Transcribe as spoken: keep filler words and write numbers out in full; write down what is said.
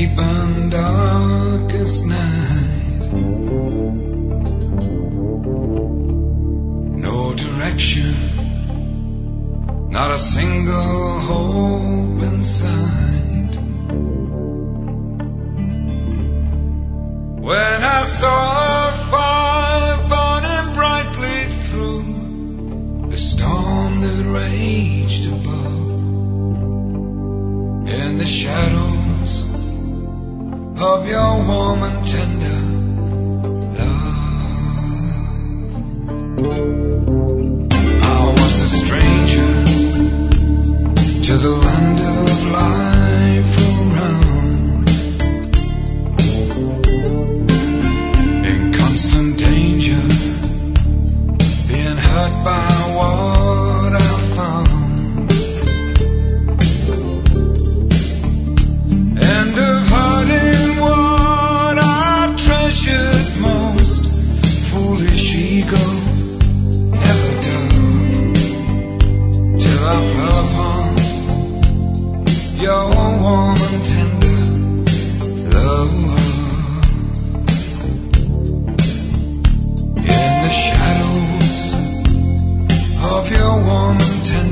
deep and darkest night. No direction, not a single hope in sight. When I saw a fire burning brightly through the storm that raged above, in the shadows of your warm and tender love, I was a stranger to the land of life around, in constant danger, being hurt by what I found, and of hurting what I treasured most. Foolish ego never dove, till I fell upon your warm and tender love. In the shadows of your warm and tender